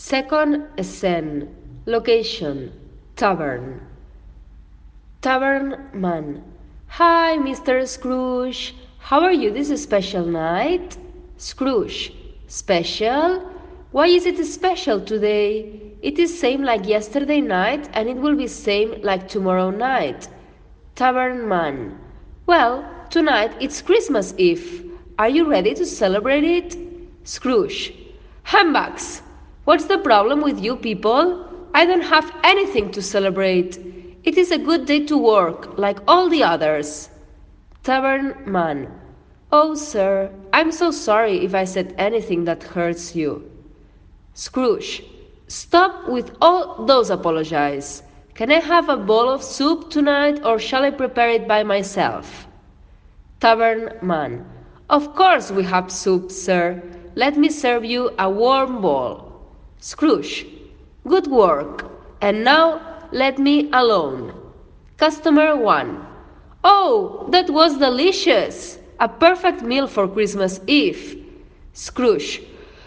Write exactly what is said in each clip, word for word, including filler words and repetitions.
Second scene. Location. Tavern. Tavern man. Hi, Mister Scrooge. How are you this special night? Scrooge. Special? Why is it special today? It is same like yesterday night and it will be same like tomorrow night. Tavern man. Well, tonight it's Christmas Eve. Are you ready to celebrate it? Scrooge. Humbugs! What's the problem with you people? I don't have anything to celebrate. It is a good day to work, like all the others. Tavern man. Oh, sir, I'm so sorry if I said anything that hurts you. Scrooge. Stop with all those apologies. Can I have a bowl of soup tonight or shall I prepare it by myself? Tavern man. Of course we have soup, sir. Let me serve you a warm bowl. Scrooge. Good work. And now let me alone. Customer one. Oh, that was delicious. A perfect meal for Christmas Eve. Scrooge.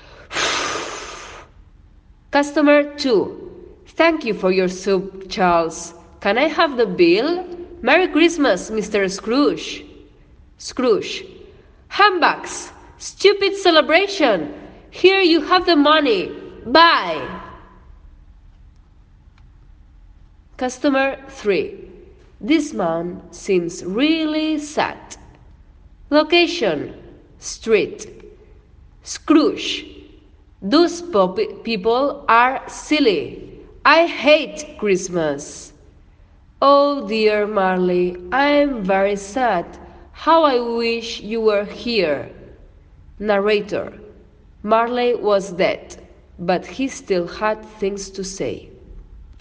Customer two. Thank you for your soup, Charles. Can I have the bill? Merry Christmas, Mister Scrooge. Scrooge. Humbugs! Stupid celebration! Here you have the money. Bye! Customer three. This man seems really sad. Location. Street. Scrooge. Those people are silly. I hate Christmas. Oh dear Marley, I am very sad. How I wish you were here. Narrator. Marley was dead, but he still had things to say.